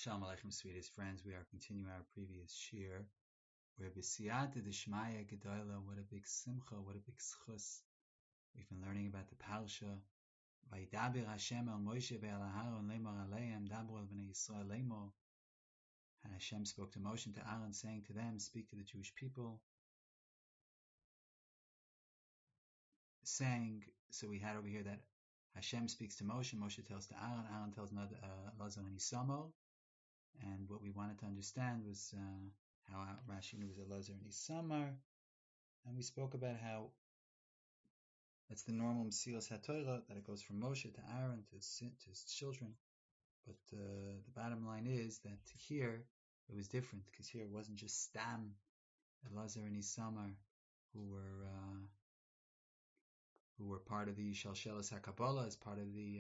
Shalom Aleichem, sweetest friends. We are continuing our previous shir. We're B'siyata D'Shmaya Gedola. What a big simcha, what a big schus. We've been learning about the parsha. Vaydaber Hashem el Moshe ve'el Aharon lemor aleim, dabru el bnei Yisrael lemor. And Hashem spoke to Moshe and to Aaron, saying to them, speak to the Jewish people. Saying, so we had over here that Hashem speaks to Moshe, Moshe tells to Aaron, Aaron tells Elazar and Isamar. And what we wanted to understand was how Rashi knew it was Elazar and Isamar. And we spoke about how that's the normal Mesilas HaTorah, that it goes from Moshe to Aaron to his children. But the bottom line is that here it was different, because here it wasn't just Stam, Elazar and Isamar, who were part of the Shalshelas HaKabbalah, as part of the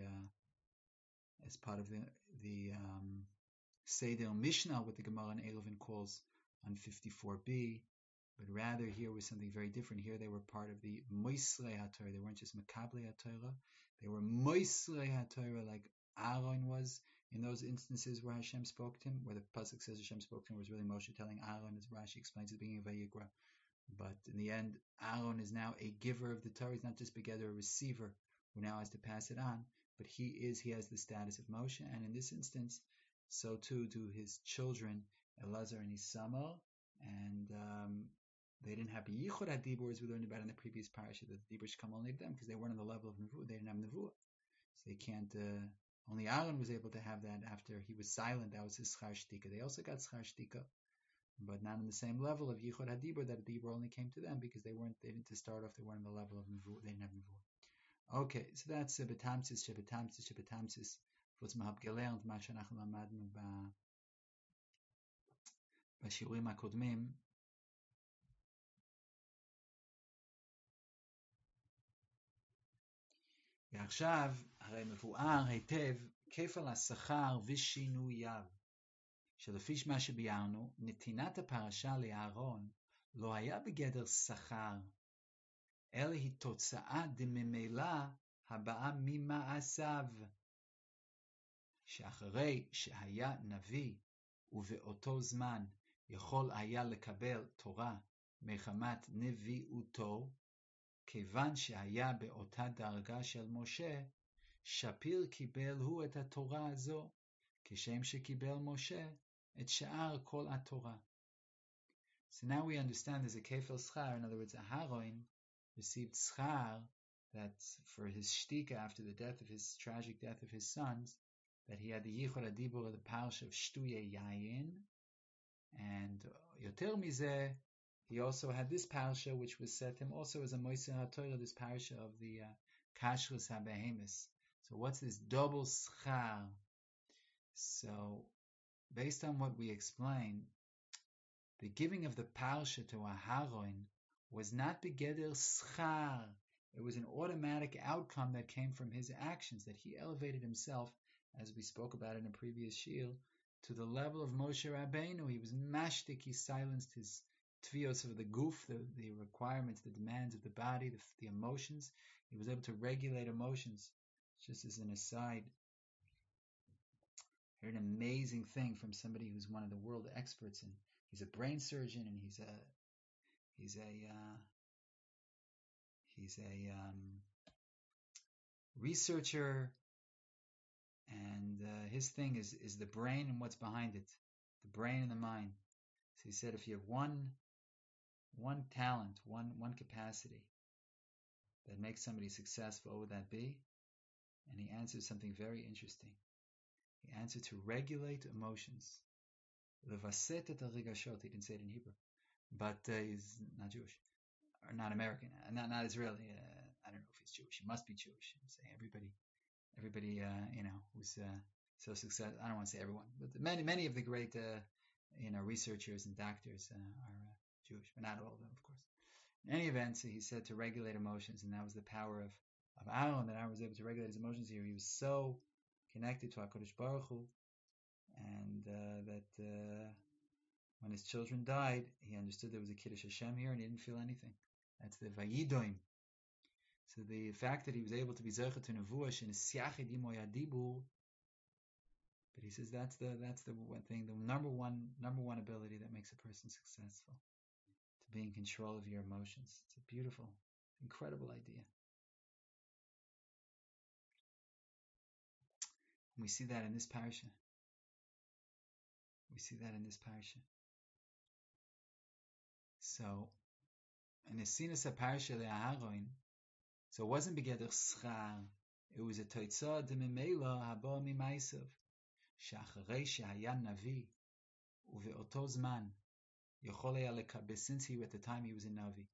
Seder Mishnah, what the Gemara in Eruvin calls on 54b, but rather here was something very different. Here they were part of the Moislei HaTorah. They weren't just Mekablei HaTorah, they were Moislei HaTorah, like Aaron was in those instances where Hashem spoke to him, where the pasuk says Hashem spoke to him, was really Moshe telling Aaron, as Rashi explains at the beginning of Vayikra. But in the end, Aaron is now a giver of the Torah. He's not just together a receiver who now has to pass it on, but he has the status of Moshe, and in this instance, so too do his children, Elazar and Isamar, and they didn't have Yichud HaDibur, as we learned about in the previous parasha, that the Dibur should come only to them, because they weren't on the level of Nevuah. They didn't have Nevuah. So they can't, only Aaron was able to have that after he was silent. That was his Schar Shtika. They also got Schar Shtika, but not on the same level of Yichud HaDibur, that Dibur only came to them, because they didn't, to start off, they weren't on the level of Nevuah. They didn't have Nevuah. Okay, so that's Betamsis, Shebetamsis, was mahab gelernt, מה שאנחנו למדנו בשיעורים הקודמים. ועכשיו, הרי מבואר היטב כפל השכר ושינוייו, שלפי מה שביארנו, נתינת הפרשה לאהרון לא היה בגדר שכר, אלא היא תוצאה דממילא הבאה ממעשיו. שאחרי שהיה נביא ובאותו זמן יכול היה לקבל תורה מחמת נביאותו, כיוון שהיה באותה דרגה של משה, שפיר קיבל הוא את התורה הזו, כשם שקיבל משה את שאר כל התורה. So now we understand there's a kefil schar. In other words, Aharon received schar that for his shtika after the tragic death of his sons, that he had the Yichud HaDibur of the parsha of Shtuye Yayin, and Yoter Mizeh, he also had this parsha, which was set to him also as a Moisei HaTorah, this parsha of the Kashrus HaBehemis. So what's this double schar? So based on what we explained, the giving of the parsha to Aharon was not begeder schar. It was an automatic outcome that came from his actions, that he elevated himself, as we spoke about in a previous shir, to the level of Moshe Rabbeinu. He was mashtik, he silenced his tvios of the guf, the requirements, the demands of the body, the emotions. He was able to regulate emotions. Just as an aside, I heard an amazing thing from somebody who's one of the world experts, and he's a brain surgeon, and he's a researcher. And his thing is the brain and what's behind it, the brain and the mind. So he said, if you have one talent, one capacity that makes somebody successful, what would that be? And he answered something very interesting. He answered to regulate emotions. Levaset et rigashot. He didn't say it in Hebrew, but he's not Jewish or not American, not Israeli. I don't know if he's Jewish. He must be Jewish. I'm saying everybody, who's so successful. I don't want to say everyone, but many of the great, researchers and doctors are Jewish, but not all of them, of course. In any event, so he said to regulate emotions, and that was the power of Aaron, that Aaron was able to regulate his emotions here. He was so connected to HaKadosh Baruch Hu, and that when his children died, he understood there was a Kiddush Hashem here, and he didn't feel anything. That's the Vayidoim. So the fact that he was able to be Zecher to Nevuah, Shenesyachid Imo Yadibur, But he says that's the one thing, the number one ability that makes a person successful, to be in control of your emotions. It's a beautiful, incredible idea. And we see that in this parasha. So, in the Sinus parasha le'aharon, so it wasn't begeder schar, it was a toitzah de memela haba mimaisav, she'acharei she'haya navi, uve'oto zman, yachol haya lekabel, since at the time he was a navi,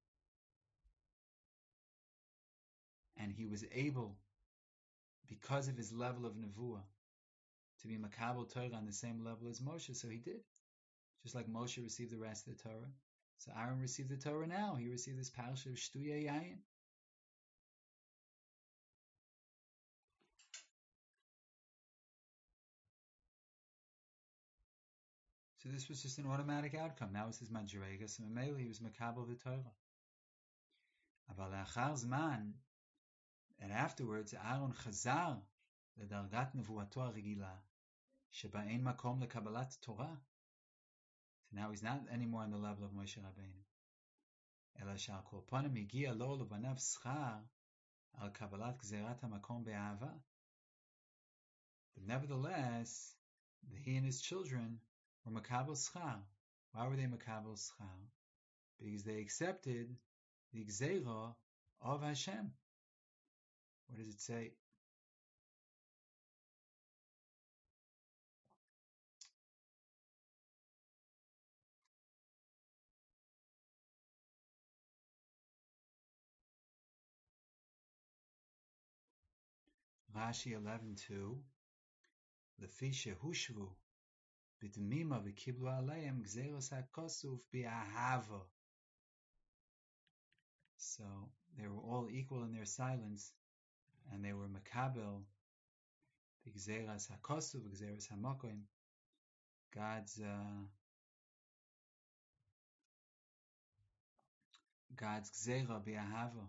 and he was able, because of his level of nevuah, to be makabel Torah on the same level as Moshe, so he did. Just like Moshe received the rest of the Torah, so Aaron received the Torah now. He received this parasha of Shtuya Yayin. So this was just an automatic outcome. Now it's his Madrega, so Mamela, he was makabel the Torah. Aval achar zman, and afterwards Aaron chazar ledargat nevuato harigila, sheba ein makom lekabalat Torah. So now he's not anymore on the level of Moshe Rabbeinu. Ela shal kol panim higia lo lebanav schar al kabalat gzerat hamakom be'ahava. But nevertheless, he and his children were makabel schar. Why were they makabel schar? Because they accepted the gzeira of Hashem. What does it say? Rashi 11:2. Lefi shehushvu b'dmima v'kiblu aleim gzeiros hakosuf b'ahava. So they were all equal in their silence, and they were makabel the gzeiras hakosuf, gzeiras hamakoim, God's gzeira b'ahava.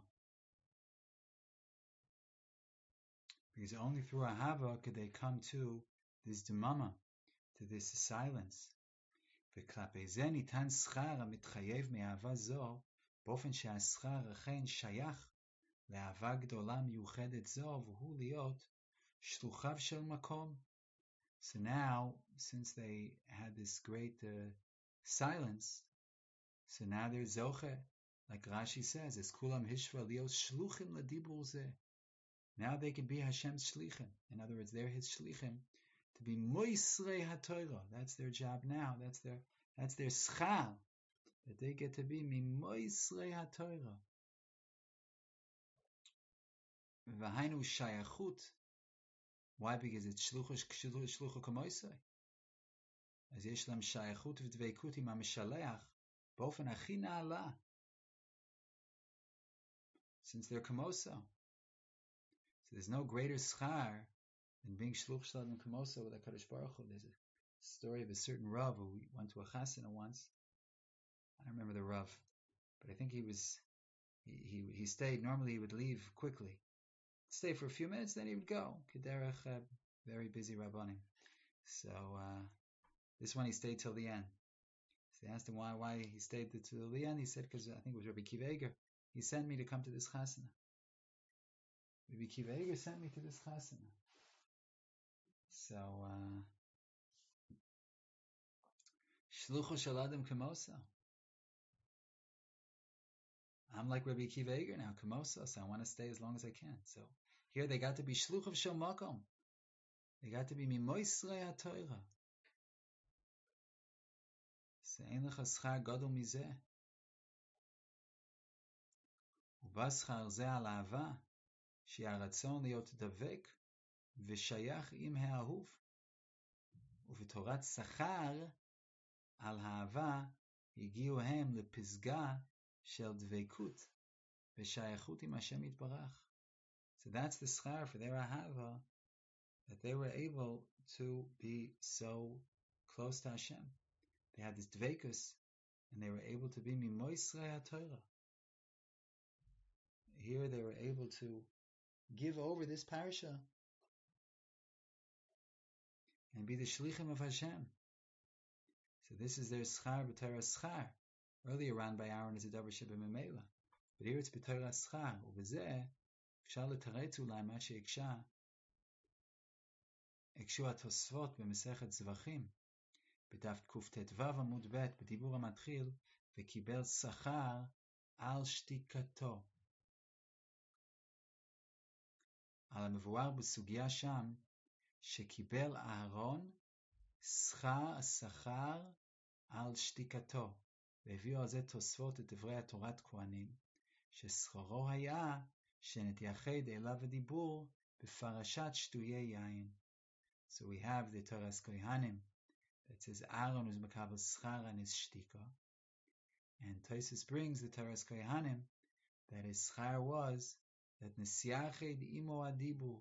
Because only through ahava could they come to this demama, to this silence. וכלפי זה ניתן שכר המתחייב מאהבה זו, באופן שהשכר אכן שייך לאהבה גדולה מיוחדת זו, והוא להיות שלוחיו של מקום. So now, since they had this great silence, so now they're zoche, like Rashi says, es kulam hishva lios shluchim ladibur zeh. Now they can be Hashem's shlichim. In other words, they're his shlichim to be moisrei haTorah. That's their job now. That's their schal, that they get to be moisrei haTorah. V'hainu shayachut. Why? Because it's shlucha kamoisrei. As yesh lam shayachut v'dveikut im ha'mishaleach b'ofen achi na'ala. Since they're kamoso. So there's no greater schar than being shluch shalad and kamoso with HaKadosh Baruch Hu. There's a story of a certain Rav who went to a chasana once. I don't remember the Rav, but I think he stayed. Normally he would leave quickly, stay for a few minutes, then he would go. Kederach, very busy Rabbanim. So this one he stayed till the end. So they asked him why he stayed till the end. He said, because I think it was Rabbi Kiva Eger. He sent me to come to this chasana. Rabbi Kiva Eger sent me to this chasana. So shlucho shel adam kamosa. I'm like Rabbi Kiva Eger now, kamosa, so I want to stay as long as I can. So here they got to be shluchav shel makom. They got to be mimoisrei haTorah. So ein lecha schar gadol mizeh. Uba schar zeh al ahava, she haratzon liot davek v'shayach im ha'ahuv. ובתורת שכר על האהבה הגיעו הם לפסגה של דבקות ושייכות עם השם יתברך. So that's the schar for their ahava, that they were able to be so close to Hashem. They had this dvekus, and they were able to be mimoisrei haTorah. Here they were able to give over this parasha and be the shlichim of Hashem. So this is their schar b'Torah schar. Earlier ran by Aaron as a davar shebememela, but here it's b'Torah schar. Ubezeh אפשר לתרץ אולי מה הקשו התוספות במסכת זבחים, בדף קט"ו עמוד ב' בדיבור המתחיל, וקיבל שכר על שתיקתו. על המבואר בסוגיה שם, שקיבל אהרון שכר על שתיקתו, והביאו על זה תוספות את דברי התורת כהנים, ששכרו היה שנתייחד אליו הדיבור בפרשת שטויי יין. So we have the Toras Kohanim that says Aaron was makabel schar on his shtika, and Tosfos brings the Toras Kohanim that his schar was that nesiached imo adibur,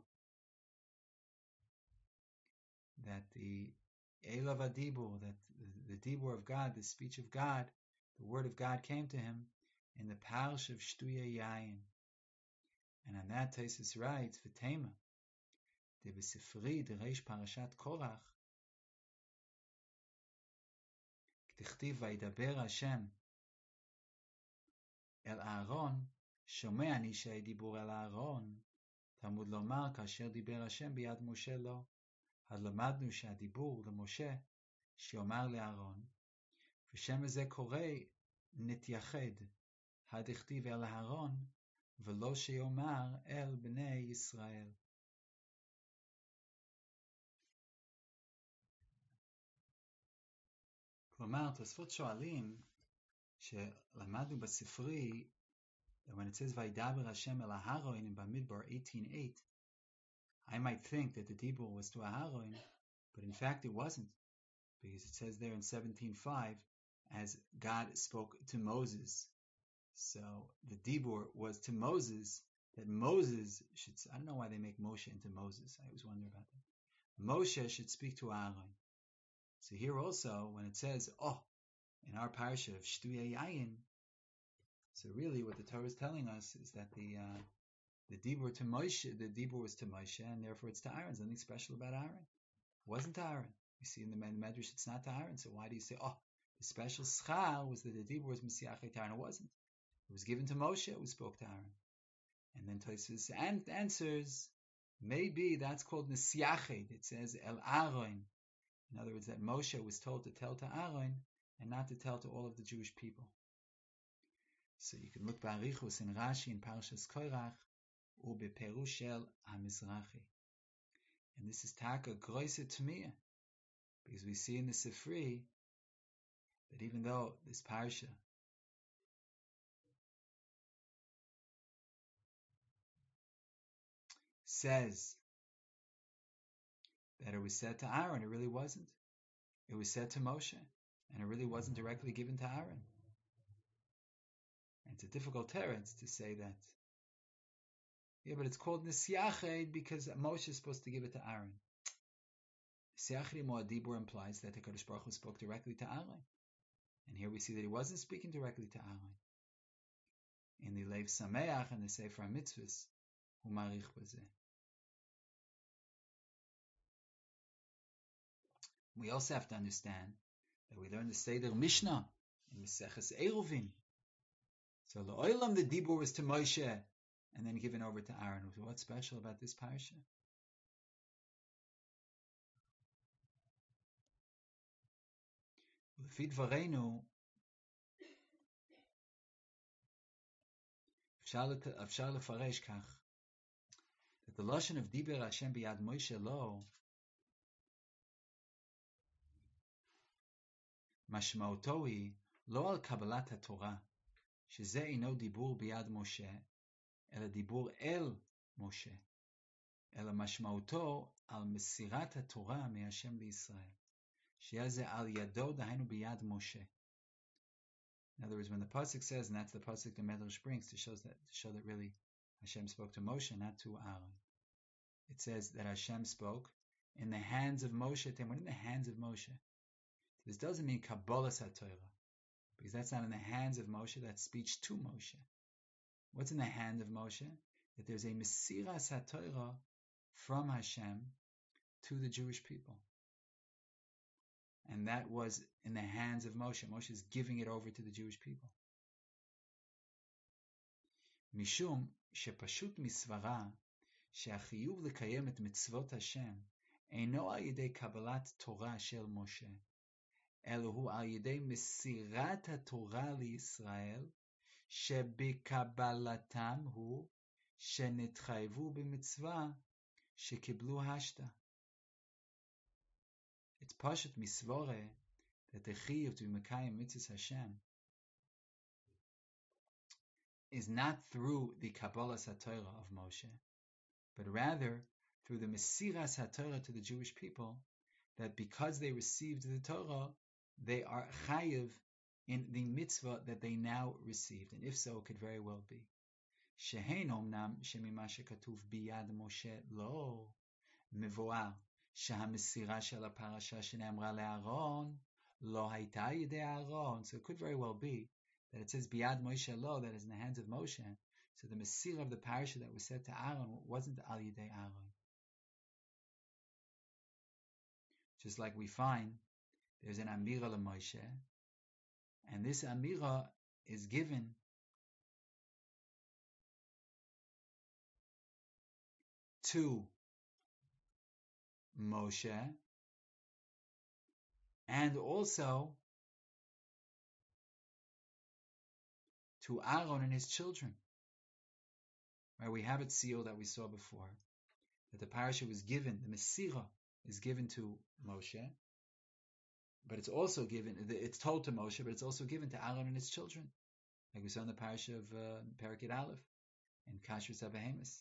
that the elav adibur, that the dibur of God, the speech of God, the word of God came to him in the parsha of Shtuyei Yayin. And on that Tosfos writes, V'tema, de besifri de reish parashat Korach, k'tichtiv vayidaber Hashem el Aaron, shomea ani she'dibur el Aaron, Talmud lomar kasher diber Hashem biyad Moshe lo, had lamadnu she'dibur leMoshe, she'omar leAaron, v'shem ze korei nityached, hadichtiv el Aaron, v'lo she'omar el bnei Yisrael. כלומר, תוספות שואלים שלמדנו בספרי, that when it says וידבר השם אל אהרון in Bamidbar 18:8, I might think that the dibur was to Aharon, but in fact it wasn't, because it says there in 17:5 as God spoke to Moses. So the dibur was to Moses, that Moses should, I don't know why they make Moshe into Moses, I always wonder about that. Moshe should speak to Aaron. So here also, when it says, in our parsha of Shtuyei Yayin, so really what the Torah is telling us is that the dibur to Moshe, the dibur was to Moshe, and therefore it's to Aaron. There's nothing special about Aaron. It wasn't to Aaron. You see in the Medrash, it's not to Aaron. So why do you say, the special schar was that the dibur was Mesiachet Aaron? It wasn't. It was given to Moshe, it was spoke to Aaron. And then Tosfos answers, maybe that's called Mesiachet. It says El Aaron. In other words, that Moshe was told to tell to Aaron and not to tell to all of the Jewish people. So you can look ba'arichus in Rashi in Parshas Korach or beperush shel HaMizrachi. And this is taka groise tmiyah, because we see in the Sifri that even though this parsha says that it was said to Aaron, it really wasn't. It was said to Moshe, and it really wasn't directly given to Aaron. And it's a difficult teretz to say that. Yeah, but it's called Nesiached because Moshe is supposed to give it to Aaron. Nesiached Moadibur implies that the Kadosh Baruch Hu spoke directly to Aaron. And here we see that he wasn't speaking directly to Aaron. In the Leiv Sameach and the Sefer HaMitzvos, Hu Marich Bazeh. We also have to understand that we learn the Seder Mishnah in Maseches Eruvin. So L'olam the dibur was to Moshe and then given over to Aaron. What's special about this parsha? L'fi dvareinu afshar lefaresh kach, that the lashon of diber Hashem biyad Moshe lo mashmauto hi lo al kabbalat haTorah, שזה אינו דיבור ביד משה, אלא דיבור אל משה, אלא משמעותו על מסירת התורה מהשם לישראל, שיהיה זה על ידו, דהיינו ביד משה. In other words, when the pasuk says, and that's the pasuk the Medrash brings to show that really Hashem spoke to Moshe, not to Aaron. It says that Hashem spoke in the hands of Moshe. What in the hands of Moshe? This doesn't mean Kabbalas HaTorah, because that's not in the hands of Moshe, that's speech to Moshe. What's in the hand of Moshe? That there's a Mesiras HaTorah from Hashem to the Jewish people. and that was in the hands of Moshe. Moshe is giving it over to the Jewish people. Mishum shepashut misvara sheachiyuv lekayem et mitzvot Hashem eino al yedei kabbalat Torah shel Moshe, elu al yedei mesirat haTorah liYisrael shebikabalatam hu shenitchayvu b'mitzvah shekiblu hashta. It's pashut misvore that the chiyuv to be mekayem mitzvos Hashem is not through the Kabbalas HaTorah of Moshe, but rather through the Mesiras HaTorah to the Jewish people, that because they received the Torah, they are chayiv in the mitzvah that they now received. And if so, it could very well be. Shehein omnam shemima shekatuv biyad Moshe lo mevoar שהמסירה של הפרשה שנאמרה לאהרון לא הייתה ידי אהרון. So it could very well be that it says Biyad Moshe Lo, that is in the hands of Moshe. So the Mesirah of the parasha that was said to Aaron wasn't Al Yidei Aaron. Just like we find there's an Amira LaMoshe, and this Amira is given to Moshe and also to Aaron and his children. Right, we have it sealed that we saw before, that the parasha was given, the Mesirah is given to Moshe, but it's also given, it's told to Moshe, but it's also given to Aaron and his children, like we saw in the parasha of Parakid Aleph in Kashrus Abahemus.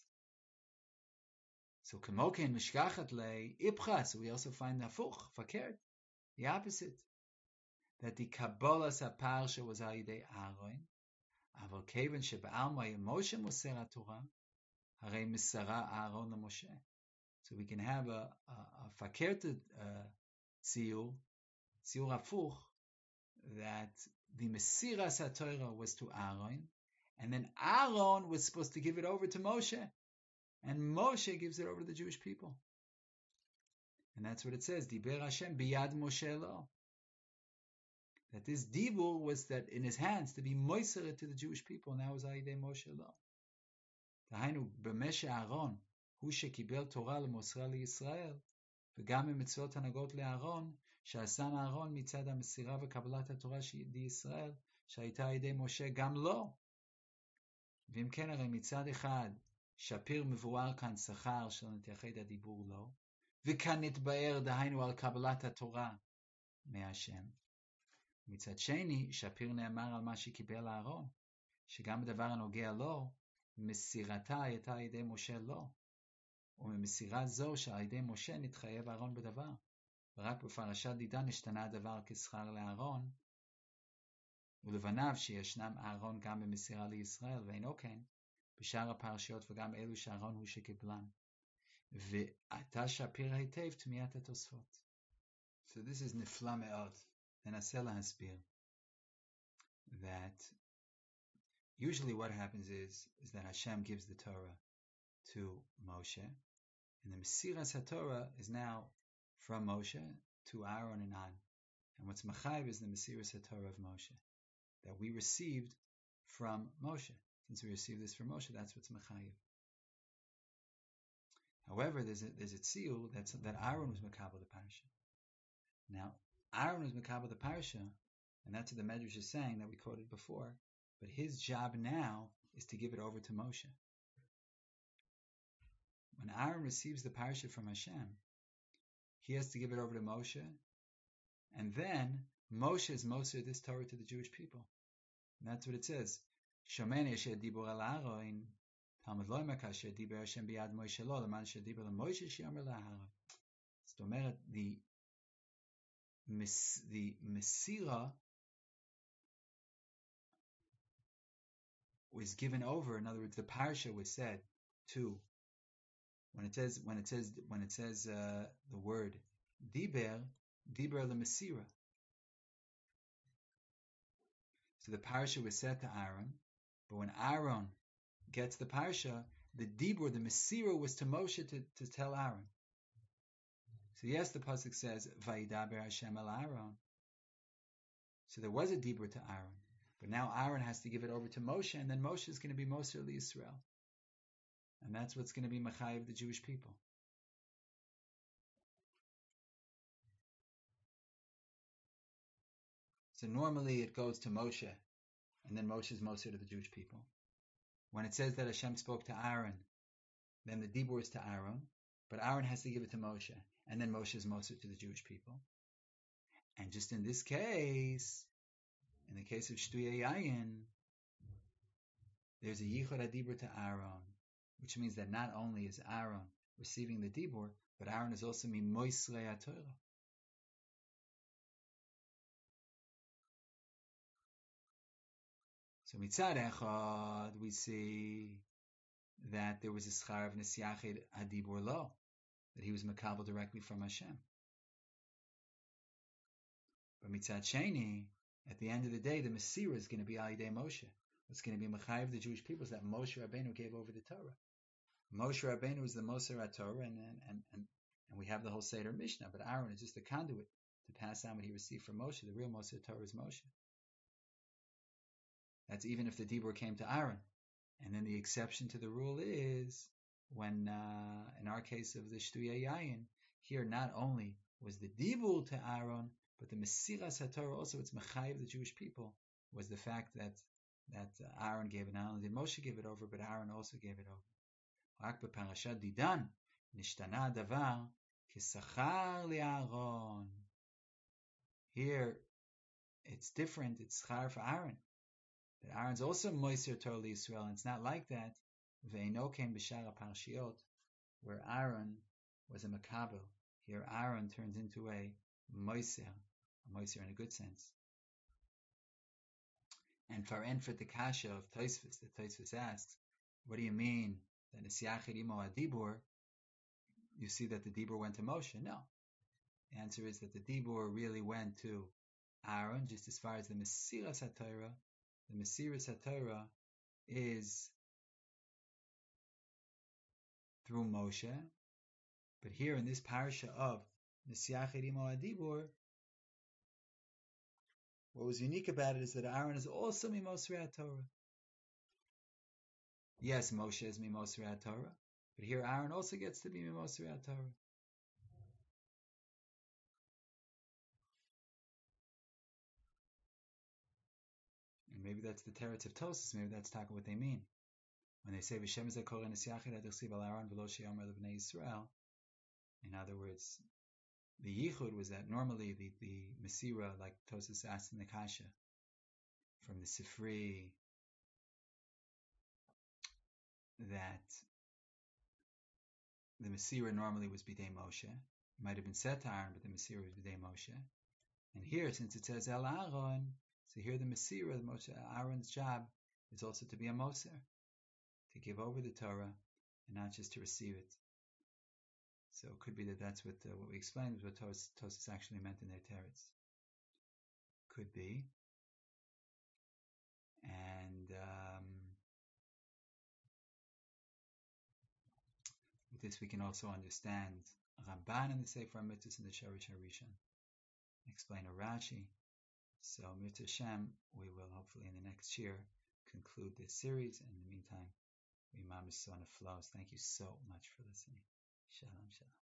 So Kamoken Mishkachat Le Ipcha, so we also find Nafuch, Fakert, the opposite, that the Kabbalas HaParsha was Al Yidei Aaron, Aval Kevan Sheba'alma Moshe Moser HaTorah, Harei Misara Aaron LaMoshe. So we can have a Fakerted Tziyur Hafuch, that the Mesiras HaTorah was to Aaron, and then Aaron was supposed to give it over to Moshe, and Moshe gives it over to the Jewish people. And that's what it says, Diber Hashem biyad Moshe lo. That this dibur was that in his hands to be moiser to the Jewish people, and that was Ayidei Moshe lo. Dahainu b'meshe Aaron, hu shekibel Torah lemosra liYisrael, v'gam b'mitzvot hanagot leAaron, she'asan Aaron mitzad ha'mesira v'kabbalat haTorah liYisrael, she'ayita Ayidei Moshe gam lo. V'im ken הרי מצד אחד שפיר מבואר כאן שכר של נתייחד הדיבור לו, וכאן נתבאר דהיינו על קבלת התורה מהשם. מצד שני, שפיר נאמר על מה שקיבל אהרון, שגם בדבר הנוגע לו, מסירתה הייתה על ידי משה לו, וממסירה זו שעל ידי משה נתחייב אהרון בדבר, ורק בפרשת דידה נשתנה הדבר כשכר לאהרון, ולבניו שישנם אהרון גם במסירה לישראל, ואינו כן, בשאר הפרשיות וגם אלו שאהרון הוא שקיבלן. ועתה שפיר היטב תמיהת התוספות. So this is נפלא מאוד. ננסה להסביר. That usually what happens is that Hashem gives the Torah to Moshe, and the Mesiras HaTorah is now from Moshe to Aaron and on. And what's Machayev is the Mesiras HaTorah of Moshe, that we received from Moshe. Since we received this from Moshe, that's what's Machayev. However, there's a tziyul that Aaron was Makabel the parasha. Now, Aaron was Makabel the parasha, and that's what the Medrash is saying that we quoted before, but his job now is to give it over to Moshe. When Aaron receives the parasha from Hashem, he has to give it over to Moshe, and then Moshe is Moser this Torah to the Jewish people. And that's what it says. Shomen yasher dibur al Aaron, Talmud lo ymer kasher diber Hashem biyad Moshe lo, leman shediber leMoshe sheyomer laAaron. זאת אומרת, the Mesira was given over. In other words, the parasha was said to, when it says the word diber leMesira. So the parasha was said to Aaron, but when Aaron gets the parasha, the dibur, the Mesira, was to Moshe to tell Aaron. So yes, the pasuk says Vayidaber Hashem el Aaron. So there was a dibur to Aaron, but now Aaron has to give it over to Moshe, and then Moshe is going to be Moser Yisrael, and that's what's going to be Machayev the Jewish people. So normally it goes to Moshe, and then Moshe is Moser to the Jewish people. When it says that Hashem spoke to Aaron, then the dibur is to Aaron, but Aaron has to give it to Moshe, and then Moshe is Moser to the Jewish people. And just in this case, in the case of Shtuya Yayin, there's a Yichud HaDibur to Aaron, which means that not only is Aaron receiving the dibur, but Aaron is also Mimoislei HaTorah. So mitzad echad, we see that there was a schar of Nesiachid HaDibur Lo, that he was makabel directly from Hashem. But mitzad sheni, at the end of the day, the Mesirah is going to be Alidei Moshe. What's going to be Machayev the Jewish people is that Moshe Rabbeinu gave over the Torah. Moshe Rabbeinu is the Moser HaTorah, and we have the whole Seder Mishnah, but Aaron is just a conduit to pass on what he received from Moshe. The real Moser HaTorah is Moshe. That's even if the dibur came to Aaron. And then the exception to the rule is when, in our case of the Shtuya Yayin, here not only was the dibur to Aaron, but the Mesiras HaTorah also, it's Mechayev the Jewish people, was the fact that Aaron gave it. Not only did Moshe give it over, but Aaron also gave it over. Rak b'parashat Didan, nishtana davar kisachar li'Aaron. Here, it's different. It's schar for Aaron. That Aaron's also Moiser Torah Yisrael, and it's not like that. Ve'eno came b'shara parshiot, where Aaron was a makabel. Here, Aaron turns into a Moiser in a good sense. And for the kasha of Tosfos, that Tosfos asks, what do you mean that Nesiachid Imo HaDibur? You see that the dibur went to Moshe? No. The answer is that the dibur really went to Aaron, just as far as the Mesiras HaTorah. The Mesiras HaTorah is through Moshe, but here in this parasha of Nesiachid Imo HaDibur, what was unique about it is that Aaron is also Mimosrei HaTorah. Yes, Moshe is Mimosrei HaTorah, but here Aaron also gets to be Mimosrei HaTorah. And maybe that's the teretz of Tosfos. Maybe that's talking what they mean when they say V'Shem Zekor Nesiachid Adechsiv Al Aaron V'Lo Sheyomer L'Bnei Yisrael. In other words, the yichud was that normally the Mesirah, like Tosfos asked in the Kasha, from the Sifri, that the Mesirah normally was Bidei Moshe. It might have been said to Aaron, but the Mesirah was Bidei Moshe. And here, since it says El Aaron, so here the Mesirah, the Moshe, Aaron's job is also to be a Moser, to give over the Torah, and not just to receive it. So it could be that that's what we explained was what Tosfos actually meant in their teretz. Could be. And with this we can also understand Ramban in the Sefer HaMitzvos and the Shorish HaRishon. Explain a Rashi. So Mirta Hashem, we will hopefully in the next year conclude this series. And in the meantime, we mamish on a flow. Thank you so much for listening. Shalom, shalom.